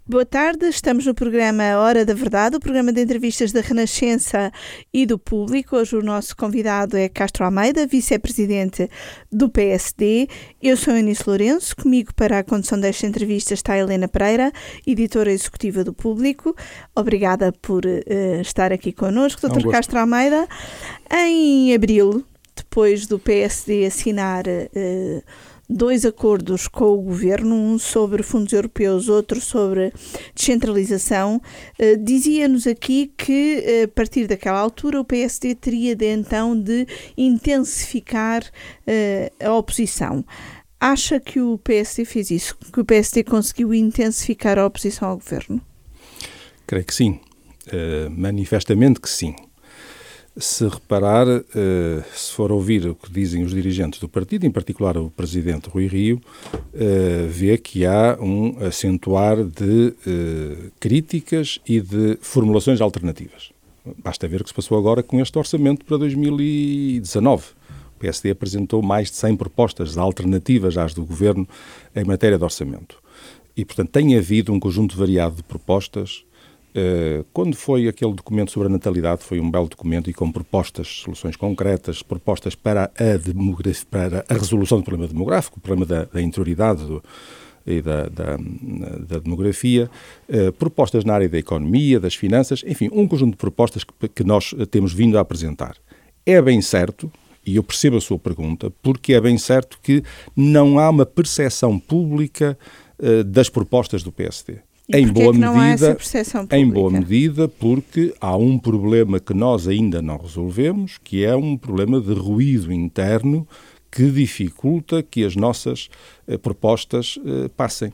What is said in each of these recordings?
Boa tarde, estamos no programa Hora da Verdade, o programa de entrevistas da Renascença e do Público. Hoje o nosso convidado é Castro Almeida, vice-presidente do PSD. Eu sou Eunice Lourenço, comigo para a condução desta entrevista está a Helena Pereira, editora executiva do Público. Obrigada por estar aqui connosco, Dr. Castro Almeida. Em abril, depois do PSD assinar dois acordos com o Governo, um sobre fundos europeus, outro sobre descentralização, dizia-nos aqui que, a partir daquela altura, o PSD teria então de intensificar a oposição. Acha que o PSD fez isso? Que o PSD conseguiu intensificar a oposição ao Governo? Creio que sim. Manifestamente que sim. Se reparar, se for ouvir o que dizem os dirigentes do partido, em particular o presidente Rui Rio, vê que há um acentuar de críticas e de formulações alternativas. Basta ver o que se passou agora com este orçamento para 2019. O PSD apresentou mais de 100 propostas alternativas às do Governo em matéria de orçamento. E, portanto, tem havido um conjunto variado de propostas. Quando foi aquele documento sobre a natalidade, foi um belo documento e com propostas, soluções concretas, propostas para a resolução do problema demográfico, o problema da interioridade e da demografia, propostas na área da economia, das finanças, enfim, um conjunto de propostas que nós temos vindo a apresentar. É bem certo, e eu percebo a sua pergunta, porque é bem certo que não há uma percepção pública das propostas do PSD. Em boa medida, porque há um problema que nós ainda não resolvemos, que é um problema de ruído interno que dificulta que as nossas propostas passem.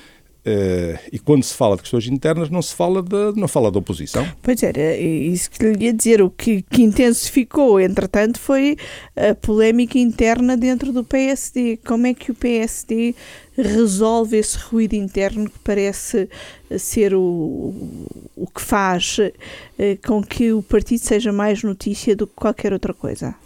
E quando se fala de questões internas, não se fala da oposição. Pois era, isso que lhe ia dizer. O que intensificou, entretanto, foi a polémica interna dentro do PSD. Como é que o PSD resolve esse ruído interno que parece ser o que faz com que o partido seja mais notícia do que qualquer outra coisa?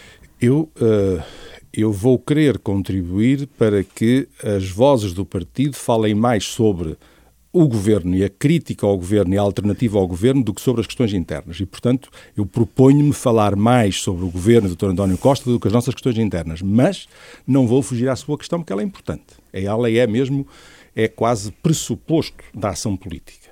Eu vou querer contribuir para que as vozes do partido falem mais sobre o Governo e a crítica ao Governo e a alternativa ao Governo do que sobre as questões internas. E, portanto, eu proponho-me falar mais sobre o Governo do Dr. António Costa do que as nossas questões internas. Mas não vou fugir à sua questão porque ela é importante. Ela é quase pressuposto da ação política.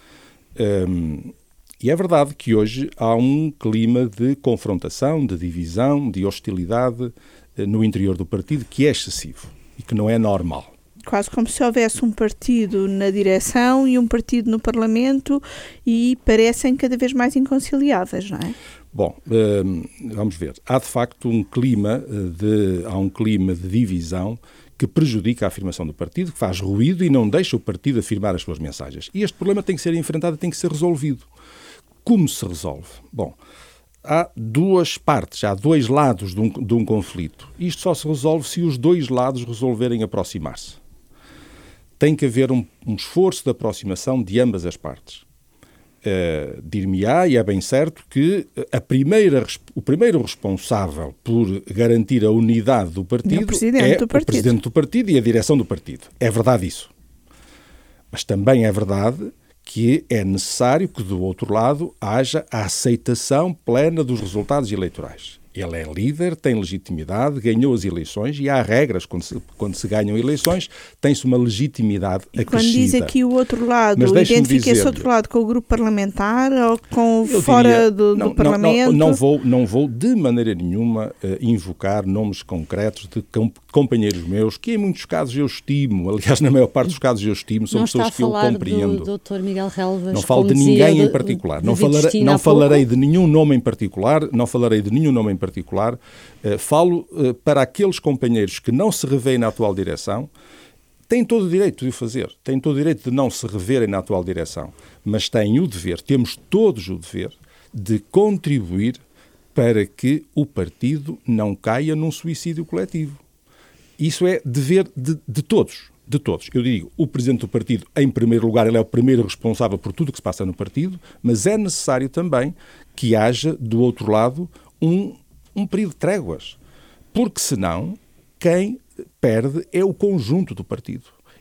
E é verdade que hoje há um clima de confrontação, de divisão, de hostilidade no interior do partido que é excessivo e que não é normal. Quase como se houvesse um partido na direção e um partido no Parlamento e parecem cada vez mais inconciliáveis, não é? Bom, vamos ver. Há de facto um clima de divisão que prejudica a afirmação do partido, que faz ruído e não deixa o partido afirmar as suas mensagens. E este problema tem que ser enfrentado e tem que ser resolvido. Como se resolve? Bom, há duas partes, há dois lados de um conflito. Isto só se resolve se os dois lados resolverem aproximar-se. Tem que haver um esforço de aproximação de ambas as partes. Dir-me-á, e é bem certo, que o primeiro responsável por garantir a unidade do partido o presidente do partido e a direção do partido. É verdade isso. Mas também é verdade que é necessário que, do outro lado, haja a aceitação plena dos resultados eleitorais. Ele é líder, tem legitimidade, ganhou as eleições e há regras. Quando se ganham eleições, tem-se uma legitimidade acrescida. Quando diz aqui o outro lado, identifica esse outro lado com o grupo parlamentar ou com fora do Parlamento? Não vou de maneira nenhuma invocar nomes concretos de companheiros meus, que em muitos casos eu estimo, aliás, na maior parte dos casos eu estimo, são pessoas que eu compreendo. Do Dr. Miguel Relvas, não falo de ninguém em particular. Não falarei de nenhum nome em particular, falo para aqueles companheiros que não se revêem na atual direção, têm todo o direito de o fazer, têm todo o direito de não se reverem na atual direção, mas têm o dever, temos todos o dever, de contribuir para que o partido não caia num suicídio coletivo. Isso é dever de todos. De todos. Eu digo, o Presidente do Partido, em primeiro lugar, ele é o primeiro responsável por tudo o que se passa no partido, mas é necessário também que haja, do outro lado, um período de tréguas. Porque, senão, quem perde é o conjunto do partido.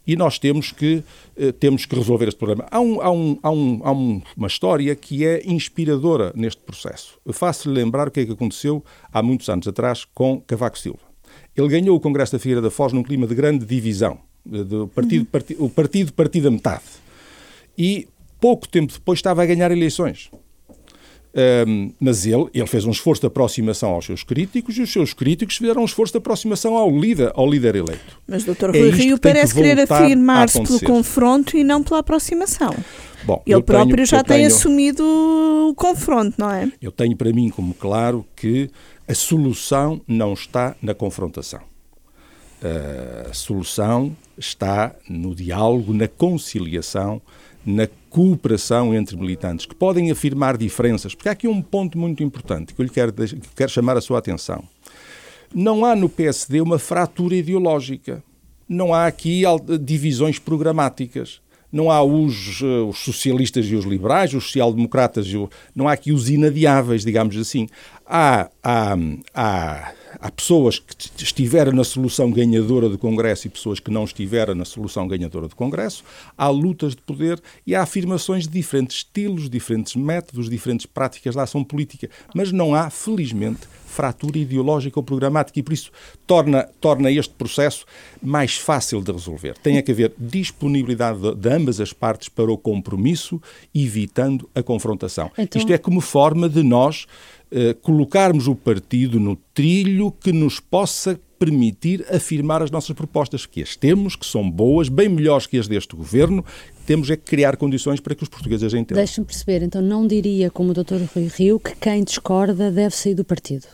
e nós temos que resolver este problema. Há uma história que é inspiradora neste processo. Eu faço-lhe lembrar o que é que aconteceu há muitos anos atrás com Cavaco Silva. Ele ganhou o Congresso da Figueira da Foz num clima de grande divisão, o partido partido a metade. E pouco tempo depois estava a ganhar eleições. Mas ele fez um esforço de aproximação aos seus críticos e os seus críticos fizeram um esforço de aproximação ao líder eleito. Mas o Dr. Rui Rio parece querer afirmar-se pelo confronto e não pela aproximação. Bom, ele próprio já tem assumido o confronto, não é? Eu tenho para mim como claro que a solução não está na confrontação. A solução está no diálogo, na conciliação, na cooperação entre militantes, que podem afirmar diferenças, porque há aqui um ponto muito importante que eu lhe quero chamar a sua atenção. Não há no PSD uma fratura ideológica, não há aqui divisões programáticas, não há os socialistas e os liberais, os social-democratas, não há aqui os inadiáveis, digamos assim. Há pessoas que estiveram na solução ganhadora do Congresso e pessoas que não estiveram na solução ganhadora do Congresso. Há lutas de poder e há afirmações de diferentes estilos, diferentes métodos, diferentes práticas da ação política. Mas não há, felizmente, fratura ideológica ou programática e, por isso, torna este processo mais fácil de resolver. Tem que haver disponibilidade de ambas as partes para o compromisso, evitando a confrontação. Então... Isto é como forma de nós colocarmos o partido no trilho que nos possa permitir afirmar as nossas propostas, que as temos, que são boas, bem melhores que as deste governo. Temos é que criar condições para que os portugueses as entendam. Deixe-me perceber, então não diria, como o Dr. Rui Rio, que quem discorda deve sair do partido?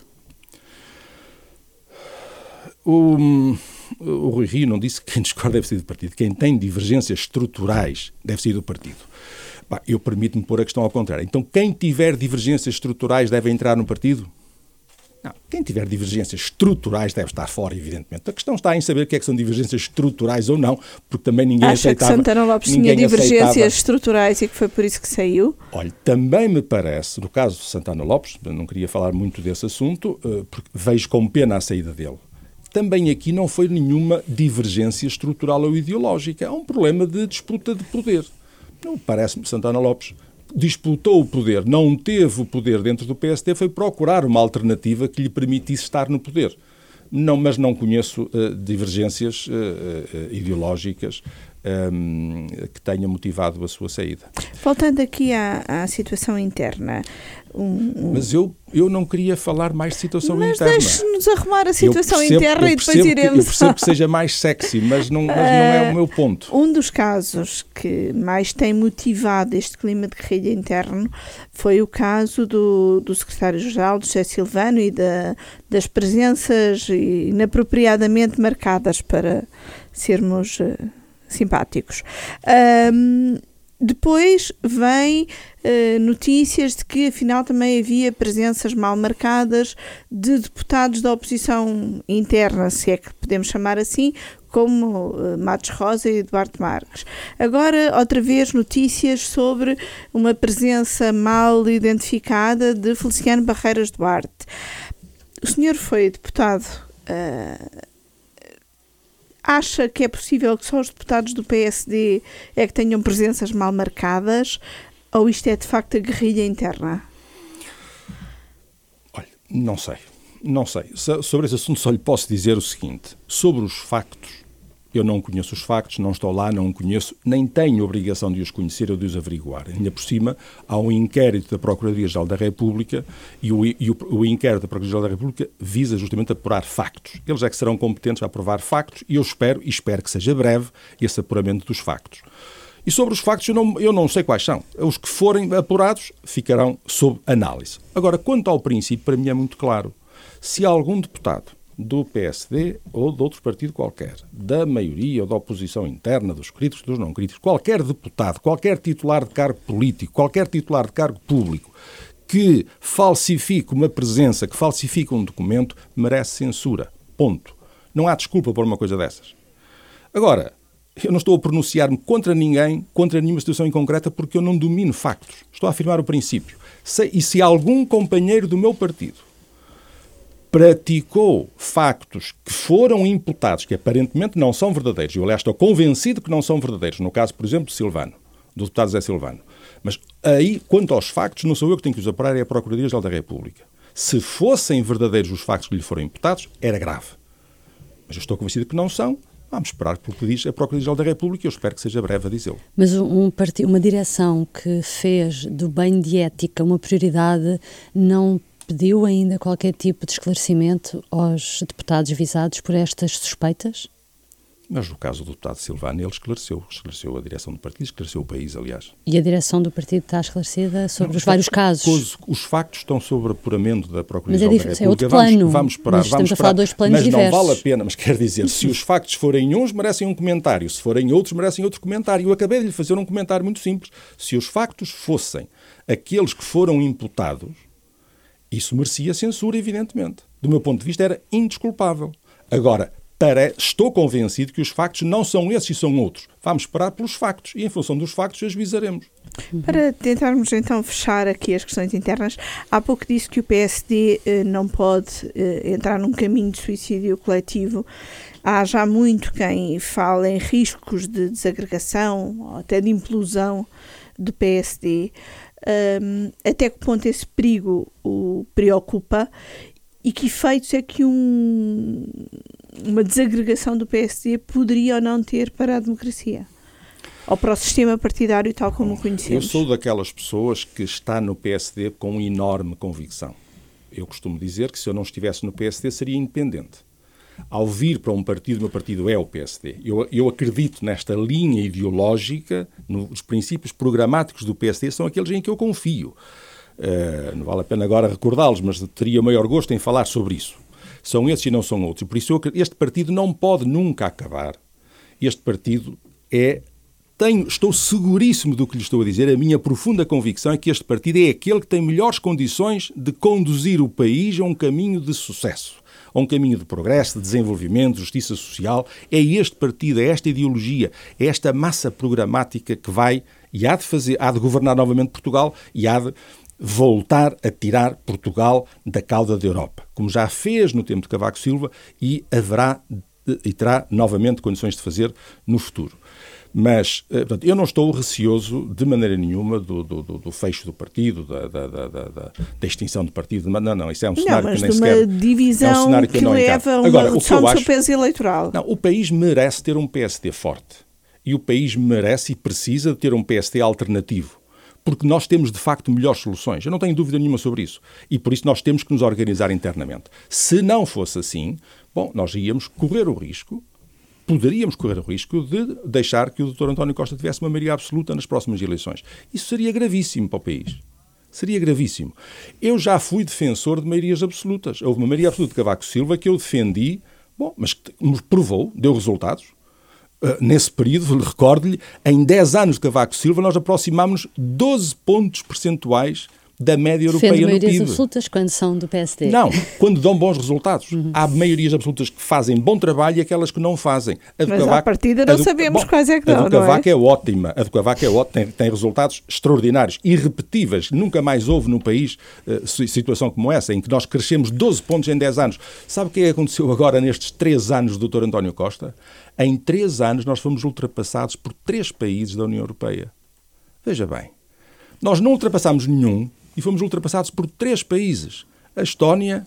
O Rui Rio não disse que quem discorda deve sair do partido. Quem tem divergências estruturais deve sair do partido. Eu permito-me pôr a questão ao contrário. Então, quem tiver divergências estruturais deve entrar no partido? Não. Quem tiver divergências estruturais deve estar fora, evidentemente. A questão está em saber o que é que são divergências estruturais ou não, porque também ninguém aceitava... Acha que Santana Lopes tinha divergências estruturais e que foi por isso que saiu? Olha, também me parece, no caso de Santana Lopes, não queria falar muito desse assunto, porque vejo com pena a saída dele. Também aqui não foi nenhuma divergência estrutural ou ideológica. É um problema de disputa de poder. Não parece-me que Santana Lopes disputou o poder, não teve o poder dentro do PSD, foi procurar uma alternativa que lhe permitisse estar no poder. Não, mas não conheço divergências ideológicas que tenham motivado a sua saída. Voltando aqui à situação interna. Mas eu não queria falar mais de situação interna. Mas deixe-nos arrumar a situação interna e depois iremos... Eu percebo que seja mais sexy, mas não é o meu ponto. Um dos casos que mais tem motivado este clima de guerrilha interno foi o caso do secretário-geral, do José Silvano, e das presenças inapropriadamente marcadas, para sermos simpáticos. Depois vem notícias de que afinal também havia presenças mal marcadas de deputados da oposição interna, se é que podemos chamar assim, como Matos Rosa e Eduardo Marques. Agora, outra vez, notícias sobre uma presença mal identificada de Feliciano Barreiras Duarte. O senhor foi deputado... Acha que é possível que só os deputados do PSD é que tenham presenças mal marcadas, ou isto é de facto a guerrilha interna? Olha, não sei. Sobre esse assunto só lhe posso dizer o seguinte. Sobre os factos, eu não conheço os factos, não estou lá, não conheço, nem tenho obrigação de os conhecer ou de os averiguar. Ainda por cima, há um inquérito da Procuradoria-Geral da República e o inquérito da Procuradoria-Geral da República visa justamente apurar factos. Eles é que serão competentes a aprovar factos e eu espero que seja breve esse apuramento dos factos. E sobre os factos eu não sei quais são. Os que forem apurados ficarão sob análise. Agora, quanto ao princípio, para mim é muito claro. Se algum deputado do PSD ou de outro partido qualquer, da maioria ou da oposição interna, dos críticos, dos não críticos, qualquer deputado, qualquer titular de cargo político, qualquer titular de cargo público que falsifique uma presença, que falsifique um documento, merece censura. Ponto. Não há desculpa por uma coisa dessas. Agora, eu não estou a pronunciar-me contra ninguém, contra nenhuma situação em concreta, porque eu não domino factos. Estou a afirmar o princípio. E se algum companheiro do meu partido praticou factos que foram imputados, que aparentemente não são verdadeiros, eu, aliás, estou convencido que não são verdadeiros, no caso, por exemplo, do deputado Zé Silvano. Mas aí, quanto aos factos, não sou eu que tenho que os apurar, é a Procuradoria-Geral da República. Se fossem verdadeiros os factos que lhe foram imputados, era grave. Mas eu estou convencido que não são. Vamos esperar pelo que diz a Procuradoria-Geral da República e eu espero que seja breve a dizê-lo. Mas uma direção que fez do bem de ética uma prioridade não pediu ainda qualquer tipo de esclarecimento aos deputados visados por estas suspeitas? Mas no caso do deputado Silvano, ele esclareceu a direção do partido, esclareceu o país, aliás. E a direção do partido está esclarecida sobre os vários casos? Os factos estão sob apuramento da Procuradoria-Geral da República. É outro plano. Vamos esperar. Estamos a falar de dois planos diversos. Mas não vale a pena, mas quer dizer, se os factos forem uns, merecem um comentário. Se forem outros, merecem outro comentário. Eu acabei de lhe fazer um comentário muito simples. Se os factos fossem aqueles que foram imputados, isso merecia censura, evidentemente. Do meu ponto de vista, era indesculpável. Agora, estou convencido que os factos não são esses e são outros. Vamos esperar pelos factos e, em função dos factos, ajuizaremos. Para tentarmos, então, fechar aqui as questões internas, há pouco disse que o PSD não pode entrar num caminho de suicídio coletivo. Há já muito quem fala em riscos de desagregação ou até de implosão do PSD. Até que ponto esse perigo o preocupa e que efeitos é que uma desagregação do PSD poderia ou não ter para a democracia? Ou para o sistema partidário tal como o conhecemos? Eu sou daquelas pessoas que está no PSD com enorme convicção. Eu costumo dizer que se eu não estivesse no PSD seria independente. Ao vir para um partido, o meu partido é o PSD. Eu acredito nesta linha ideológica, nos princípios programáticos do PSD, são aqueles em que eu confio. Não vale a pena agora recordá-los, mas teria o maior gosto em falar sobre isso. São esses e não são outros. E por isso este partido não pode nunca acabar. Este partido estou seguríssimo do que lhe estou a dizer. A minha profunda convicção é que este partido é aquele que tem melhores condições de conduzir o país a um caminho de sucesso, a um caminho de progresso, de desenvolvimento, de justiça social. É este partido, é esta ideologia, é esta massa programática que vai e há de governar novamente Portugal e há de voltar a tirar Portugal da cauda da Europa, como já fez no tempo de Cavaco Silva e terá novamente condições de fazer no futuro. Mas, portanto, eu não estou receoso de maneira nenhuma do fecho do partido, da extinção do partido. Não, isso é um cenário que nem sequer... Mas de uma divisão que leva a uma redução do seu peso eleitoral. Não, o país merece ter um PSD forte. E o país merece e precisa de ter um PSD alternativo. Porque nós temos, de facto, melhores soluções. Eu não tenho dúvida nenhuma sobre isso. E por isso nós temos que nos organizar internamente. Se não fosse assim, nós poderíamos correr o risco de deixar que o Dr. António Costa tivesse uma maioria absoluta nas próximas eleições. Isso seria gravíssimo para o país. Seria gravíssimo. Eu já fui defensor de maiorias absolutas. Houve uma maioria absoluta de Cavaco Silva que eu defendi, mas que me provou, deu resultados. Nesse período, recordo-lhe, em 10 anos de Cavaco Silva, nós aproximámos 12 pontos percentuais da média europeia no PIB. Defende maiorias absolutas quando são do PSD? Não, quando dão bons resultados. Há maiorias absolutas que fazem bom trabalho e aquelas que não fazem. Mas à partida não sabemos quais é que dão, não é? A do Cavaco é ótima. A do Cavaco é ótima, tem resultados extraordinários, irrepetíveis. Nunca mais houve no país situação como essa, em que nós crescemos 12 pontos em 10 anos. Sabe o que aconteceu agora nestes 3 anos do Dr. António Costa? Em 3 anos nós fomos ultrapassados por 3 países da União Europeia. Veja bem, nós não ultrapassámos nenhum e fomos ultrapassados por 3 países. A Estónia,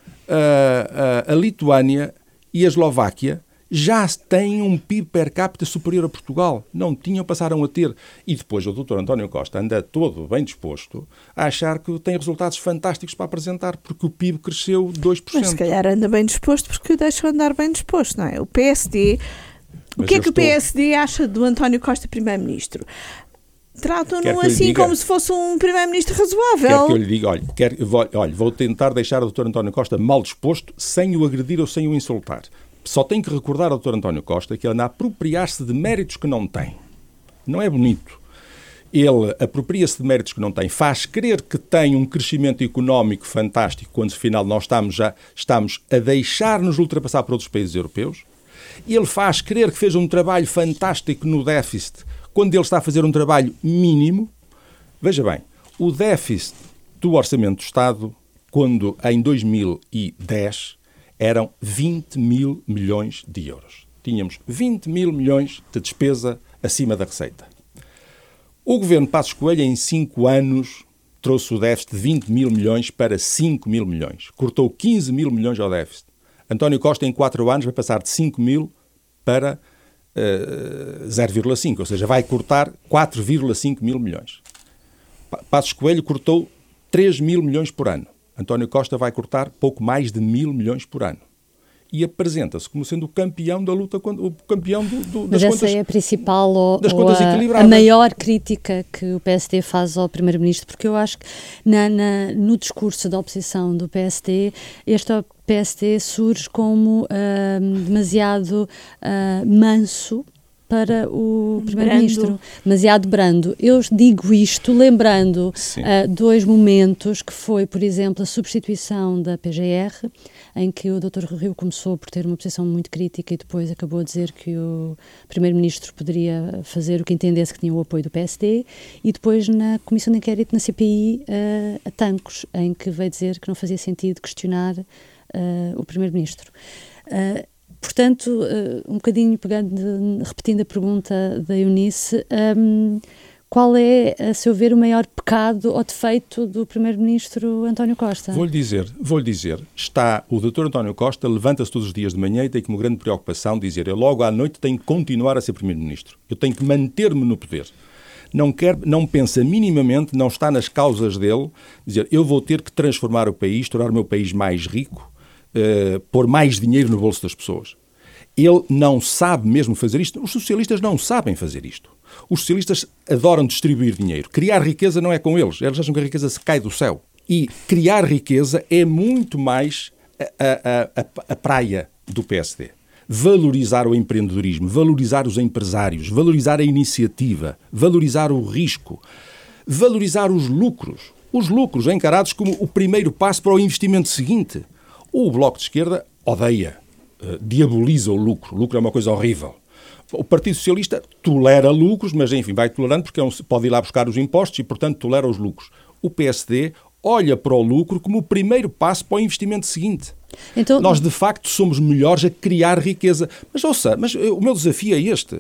a Lituânia e a Eslováquia já têm um PIB per capita superior a Portugal. Não tinham, passaram a ter. E depois o Dr. António Costa anda todo bem disposto a achar que tem resultados fantásticos para apresentar, porque o PIB cresceu 2%. Mas se calhar anda bem disposto porque o deixou andar bem disposto, não é? O PSD... O que é que o PSD acha do António Costa Primeiro-Ministro? Tratam-no assim como se fosse um Primeiro-Ministro razoável. Quer que eu lhe diga, olha, vou tentar deixar o Dr. António Costa mal disposto, sem o agredir ou sem o insultar. Só tenho que recordar ao Dr. António Costa que ele anda a apropriar-se de méritos que não tem. Não é bonito. Ele apropria-se de méritos que não tem, faz crer que tem um crescimento económico fantástico, quando afinal nós estamos a deixar-nos ultrapassar por outros países europeus. Ele faz crer que fez um trabalho fantástico no déficit, quando ele está a fazer um trabalho mínimo. Veja bem, o déficit do Orçamento do Estado quando em 2010 eram 20 mil milhões de euros. Tínhamos 20 mil milhões de despesa acima da receita. O governo Passos Coelho, em 5 anos, trouxe o déficit de 20 mil milhões para 5 mil milhões. Cortou 15 mil milhões ao déficit. António Costa, em 4 anos, vai passar de 5 mil para 0,5, ou seja, vai cortar 4,5 mil milhões. Passos Coelho cortou 3 mil milhões por ano. António Costa vai cortar pouco mais de 1.000 milhões por ano. E apresenta-se como sendo o campeão da luta, o campeão das contas. Mas essa é a principal ou a maior crítica que o PSD faz ao Primeiro-Ministro, porque eu acho que no discurso da oposição do PSD, este PSD surge como demasiado manso para o Primeiro-Ministro, demasiado brando. Eu digo isto lembrando 2 momentos, que foi, por exemplo, a substituição da PGR, em que o Dr. Rui Rio começou por ter uma posição muito crítica e depois acabou a dizer que o Primeiro-Ministro poderia fazer o que entendesse que tinha o apoio do PSD, e depois na Comissão de Inquérito na CPI a Tancos, em que veio dizer que não fazia sentido questionar o Primeiro-Ministro. Portanto, um bocadinho repetindo a pergunta da Eunice, qual é, a seu ver, o maior pecado ou defeito do Primeiro-Ministro António Costa? Vou-lhe dizer, o Dr. António Costa levanta-se todos os dias de manhã e tem como grande preocupação dizer: eu logo à noite tenho que continuar a ser Primeiro-Ministro, eu tenho que manter-me no poder. Não pensa minimamente, não está nas causas dele, dizer: eu vou ter que transformar o país, tornar o meu país mais rico, pôr mais dinheiro no bolso das pessoas. Ele não sabe mesmo fazer isto. Os socialistas não sabem fazer isto. Os socialistas adoram distribuir dinheiro. Criar riqueza não é com eles. Eles acham que a riqueza se cai do céu. E criar riqueza é muito mais a praia do PSD. Valorizar o empreendedorismo, valorizar os empresários, valorizar a iniciativa, valorizar o risco, valorizar os lucros. Os lucros encarados como o primeiro passo para o investimento seguinte. O Bloco de Esquerda odeia, diaboliza o lucro. O lucro é uma coisa horrível. O Partido Socialista tolera lucros, mas enfim, vai tolerando porque pode ir lá buscar os impostos e, portanto, tolera os lucros. O PSD olha para o lucro como o primeiro passo para o investimento seguinte. Então, nós, de facto, somos melhores a criar riqueza. Mas, ouça, o meu desafio é este.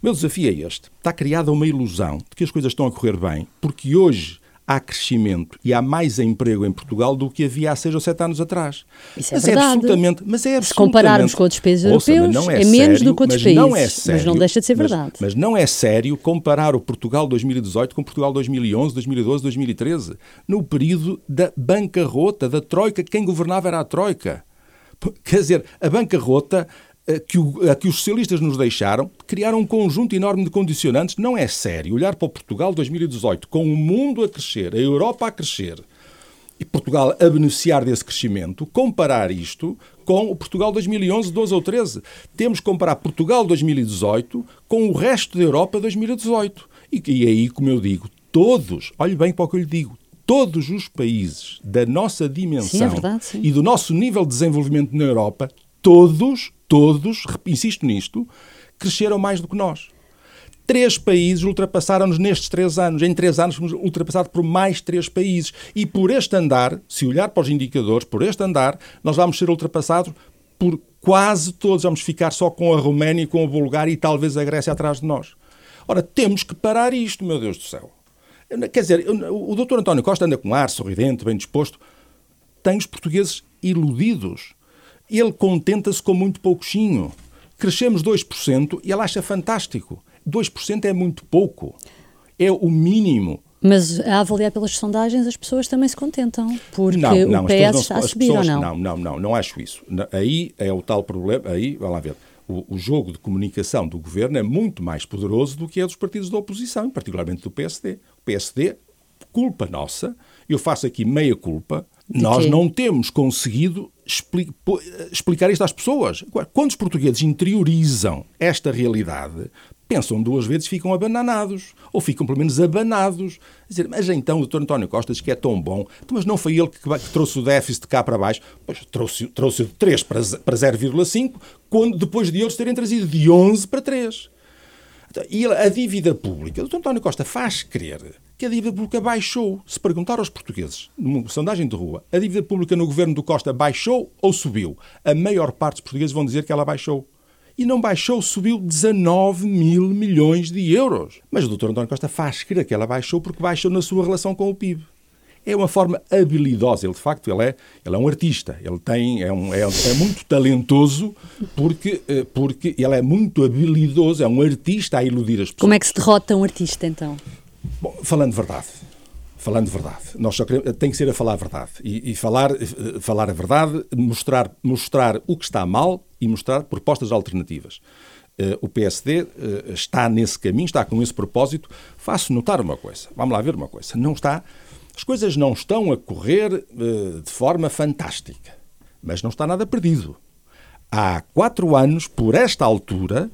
Está criada uma ilusão de que as coisas estão a correr bem, porque hoje há crescimento e há mais emprego em Portugal do que havia há 6 ou 7 anos atrás. Isso é verdade. Se compararmos com outros países europeus, é menos do que outros países. Mas não deixa de ser verdade. Mas não é sério comparar o Portugal 2018 com o Portugal 2011, 2012, 2013. No período da bancarrota, da Troika, quem governava era a Troika. Quer dizer, a bancarrota que os socialistas nos deixaram, criaram um conjunto enorme de condicionantes. Não é sério olhar para o Portugal 2018 com o mundo a crescer, a Europa a crescer e Portugal a beneficiar desse crescimento, comparar isto com o Portugal 2011, 12 ou 13. Temos que comparar Portugal 2018 com o resto da Europa 2018. E aí, como eu digo, olhe bem para o que eu lhe digo, todos os países da nossa dimensão, sim, é verdade, sim, e do nosso nível de desenvolvimento na Europa, todos, insisto nisto, cresceram mais do que nós. 3 países ultrapassaram-nos nestes 3 anos. Em 3 anos fomos ultrapassados por mais 3 países. E por este andar, se olhar para os indicadores, por este andar, nós vamos ser ultrapassados por quase todos. Vamos ficar só com a Roménia, com a Bulgária e talvez a Grécia atrás de nós. Ora, temos que parar isto, meu Deus do céu. Quer dizer, o Dr. António Costa anda com ar, sorridente, bem disposto. Tem os portugueses iludidos. Ele contenta-se com muito pouquinho. Crescemos 2% e ele acha fantástico. 2% é muito pouco. É o mínimo. Mas a avaliar pelas sondagens as pessoas também se contentam. Porque o PS está a subir ou não? Não acho isso. Aí é o tal problema. Aí, vai lá ver. O jogo de comunicação do governo é muito mais poderoso do que é dos partidos da oposição, particularmente do PSD. O PSD, culpa nossa, eu faço aqui meia culpa, nós não temos conseguido explicar isto às pessoas. Quando os portugueses interiorizam esta realidade, pensam 2 vezes e ficam abananados. Ou ficam, pelo menos, abanados. Dizer, mas então o Dr. António Costa diz que é tão bom. Mas não foi ele que trouxe o déficit de cá para baixo. Pois trouxe de 3 para 0,5, depois de outros terem trazido de 11 para 3. E a dívida pública, o Dr. António Costa faz crer que a dívida pública baixou. Se perguntar aos portugueses, numa sondagem de rua, a dívida pública no governo do Costa baixou ou subiu? A maior parte dos portugueses vão dizer que ela baixou. E não baixou, subiu 19 mil milhões de euros. Mas o Dr. António Costa faz crer que ela baixou porque baixou na sua relação com o PIB. É uma forma habilidosa. Ele, de facto, ele é um artista. Ele é muito talentoso porque ele é muito habilidoso. É um artista a iludir as pessoas. Como é que se derrota um artista, então? Bom, falando de verdade. Nós só queremos, tem que ser a falar a verdade. E falar a verdade, mostrar o que está mal e mostrar propostas alternativas. O PSD está nesse caminho, está com esse propósito. Faço notar uma coisa. Vamos lá ver uma coisa. As coisas não estão a correr de forma fantástica. Mas não está nada perdido. Há 4 anos, por esta altura,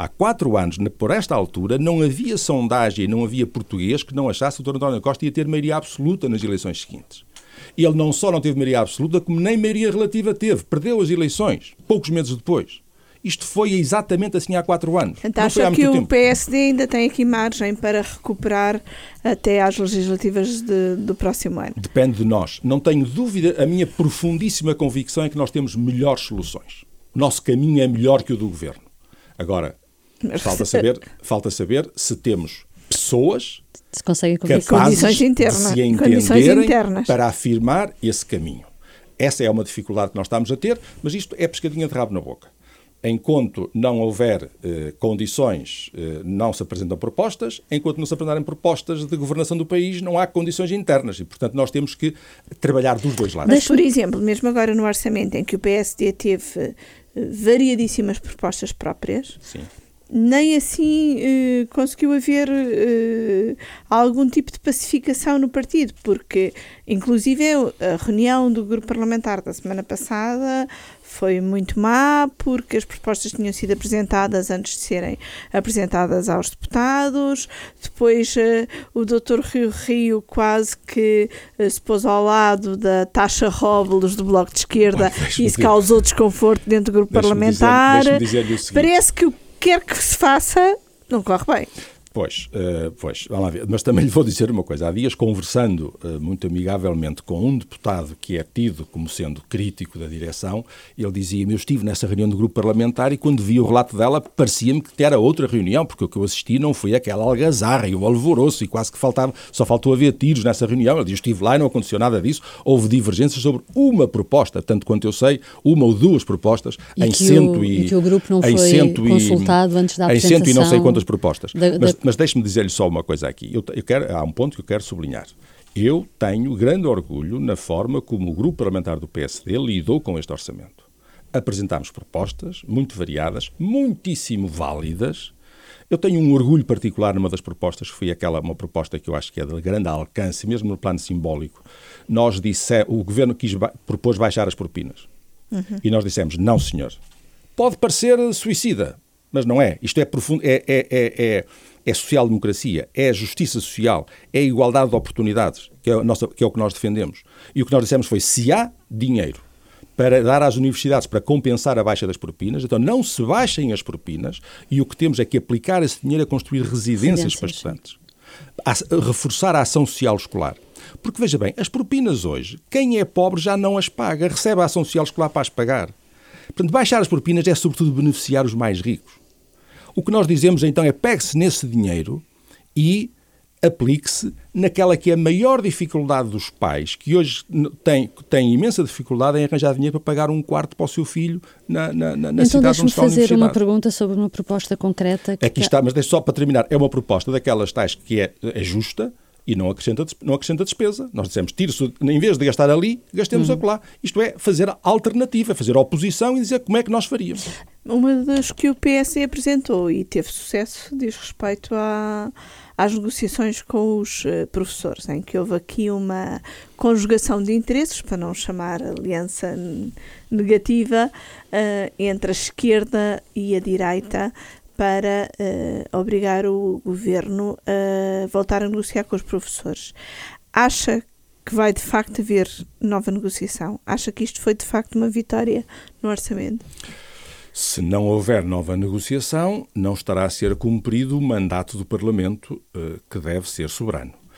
não havia sondagem, não havia português que não achasse que o Dr. António Costa ia ter maioria absoluta nas eleições seguintes. Ele não só não teve maioria absoluta, como nem maioria relativa teve. Perdeu as eleições, poucos meses depois. Isto foi exatamente assim há 4 anos. Então, acha que o PSD ainda tem aqui margem para recuperar até às legislativas do próximo ano? Depende de nós. Não tenho dúvida, a minha profundíssima convicção é que nós temos melhores soluções. O nosso caminho é melhor que o do Governo. Agora, falta saber se temos pessoas capazes de se entenderem para afirmar esse caminho. Essa é uma dificuldade que nós estamos a ter, mas isto é pescadinha de rabo na boca. Enquanto não houver condições, não se apresentam propostas. Enquanto não se apresentarem propostas de governação do país, não há condições internas. E, portanto, nós temos que trabalhar dos dois lados. Mas, por exemplo, mesmo agora no orçamento, em que o PSD teve variadíssimas propostas próprias, sim, nem assim conseguiu haver algum tipo de pacificação no partido, porque, inclusive, a reunião do grupo parlamentar da semana passada foi muito má, porque as propostas tinham sido apresentadas antes de serem apresentadas aos deputados. Depois o Dr. Rio quase que se pôs ao lado da taxa Robles do Bloco de Esquerda e isso causou desconforto dentro do grupo parlamentar. Parece que o que quer que se faça não corre bem. Pois, vamos lá ver. Mas também lhe vou dizer uma coisa. Há dias, conversando muito amigavelmente com um deputado que é tido como sendo crítico da direção, ele dizia-me, eu estive nessa reunião do grupo parlamentar e quando vi o relato dela parecia-me que era outra reunião, porque o que eu assisti não foi aquela algazarra e o alvoroço e quase que só faltou haver tiros nessa reunião. Ele diz, eu estive lá e não aconteceu nada disso. Houve divergências sobre uma proposta, tanto quanto eu sei, uma ou 2 propostas, e que o grupo não foi consultado antes da apresentação. Em 100 e não sei quantas propostas. Mas deixe-me dizer-lhe só uma coisa aqui. Há um ponto que eu quero sublinhar. Eu tenho grande orgulho na forma como o grupo parlamentar do PSD lidou com este orçamento. Apresentámos propostas muito variadas, muitíssimo válidas. Eu tenho um orgulho particular numa das propostas, que foi uma proposta que eu acho que é de grande alcance, mesmo no plano simbólico. O governo propôs baixar as propinas. Uhum. E nós dissemos, não senhor. Pode parecer suicida, mas não é. Isto é profundo, é social-democracia, é justiça social, é igualdade de oportunidades, que é o que nós defendemos. E o que nós dissemos foi, se há dinheiro para dar às universidades para compensar a baixa das propinas, então não se baixem as propinas e o que temos é que aplicar esse dinheiro a construir residências para estudantes. A reforçar a ação social escolar. Porque, veja bem, as propinas hoje, quem é pobre já não as paga, recebe a ação social escolar para as pagar. Portanto, baixar as propinas é sobretudo beneficiar os mais ricos. O que nós dizemos então é pegue-se nesse dinheiro e aplique-se naquela que é a maior dificuldade dos pais, que hoje têm imensa dificuldade em arranjar dinheiro para pagar um quarto para o seu filho na cidade onde está a universidade. Então deixe-me fazer uma pergunta sobre uma proposta concreta. Aqui está, mas deixe só para terminar. É uma proposta daquelas tais que é justa e não acrescenta despesa. Nós dissemos, em vez de gastar ali, gastemos acolá. Isto é, fazer alternativa, fazer oposição e dizer como é que nós faríamos. Uma das que o PSD apresentou e teve sucesso diz respeito às negociações com os professores, em que houve aqui uma conjugação de interesses, para não chamar aliança negativa, entre a esquerda e a direita, para obrigar o governo a voltar a negociar com os professores. Acha que vai de facto haver nova negociação? Acha que isto foi de facto uma vitória no orçamento? Se não houver nova negociação, não estará a ser cumprido o mandato do Parlamento, que deve ser soberano.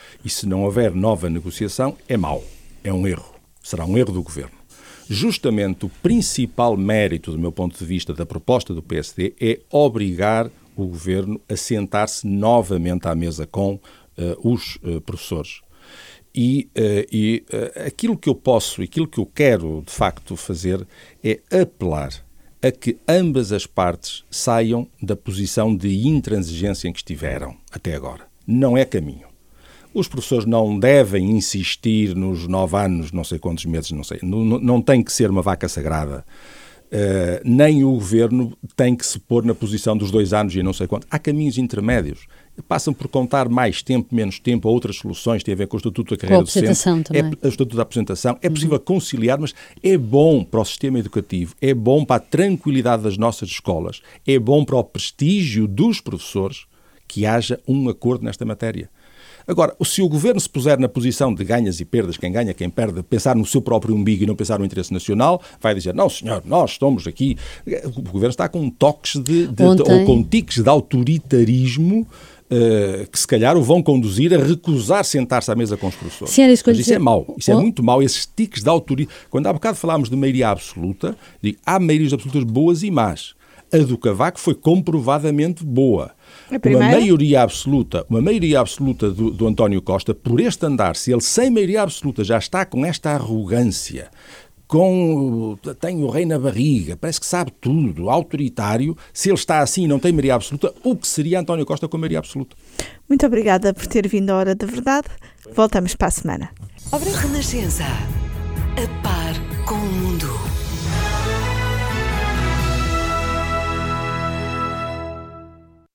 E se não houver nova negociação, é mau, é um erro. Será um erro do Governo. Justamente o principal mérito, do meu ponto de vista, da proposta do PSD é obrigar o Governo a sentar-se novamente à mesa com os professores. E aquilo que eu posso, aquilo que eu quero, de facto, fazer é apelar a que ambas as partes saiam da posição de intransigência em que estiveram até agora. Não é caminho. Os professores não devem insistir nos 9 anos, não sei quantos meses, não sei. Não tem que ser uma vaca sagrada. Nem o Governo tem que se pôr na posição dos 2 anos e não sei quanto. Há caminhos intermédios. Passam por contar mais tempo, menos tempo, a outras soluções, tem a ver com o Estatuto da Carreira Docente. O Estatuto da Aposentação. É possível conciliar, mas é bom para o sistema educativo, é bom para a tranquilidade das nossas escolas, é bom para o prestígio dos professores que haja um acordo nesta matéria. Agora, se o Governo se puser na posição de ganhas e perdas, quem ganha, quem perde, pensar no seu próprio umbigo e não pensar no interesse nacional, vai dizer, não senhor, nós estamos aqui. O Governo está com toques ou com tiques de autoritarismo que se calhar o vão conduzir a recusar sentar-se à mesa com os professores. Mas isso é mau, isso é muito mau, esses tiques de autoridade. Quando há bocado falámos de maioria absoluta, digo, há maiorias absolutas boas e más. A do Cavaco foi comprovadamente boa. Uma maioria absoluta do António Costa, por este andar, se ele sem maioria absoluta já está com esta arrogância, tem o rei na barriga, parece que sabe tudo, autoritário, se ele está assim e não tem maioria absoluta, o que seria António Costa com maioria absoluta? Muito obrigada por ter vindo à Hora da Verdade. Voltamos para a semana. Renascença. A par com o mundo.